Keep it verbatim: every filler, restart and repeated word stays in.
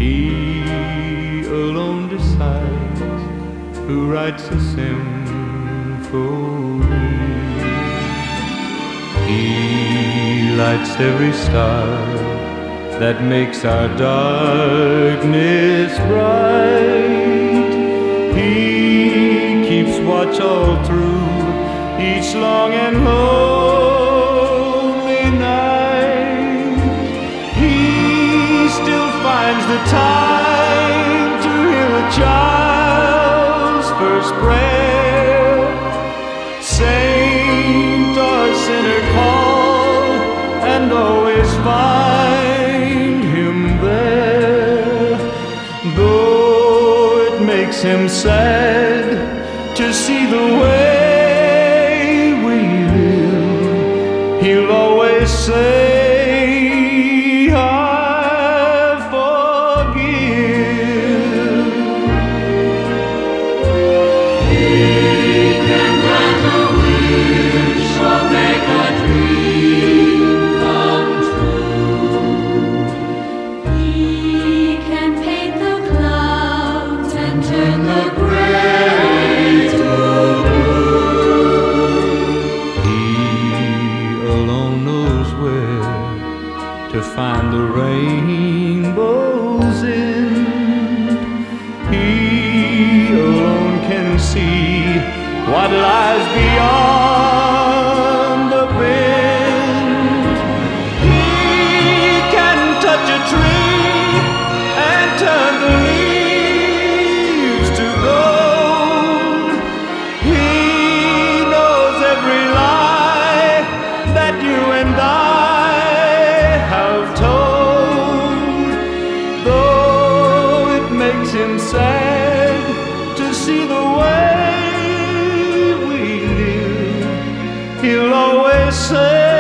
He alone decides who writes a symphony. He lights every star that makes our darkness bright. He keeps watch all through each long and lonely night. He still finds the time to hear a child's first prayer. Saint or sinner call and always find him there. Though it makes him sad to see the way we live, he'll always say, to find the rainbow's end. He alone can see what lies beyond the bend. He can touch a tree and turn the leaves to gold. He knows every lie that you and I have told. Though it makes him sad to see the way we live, he'll always say,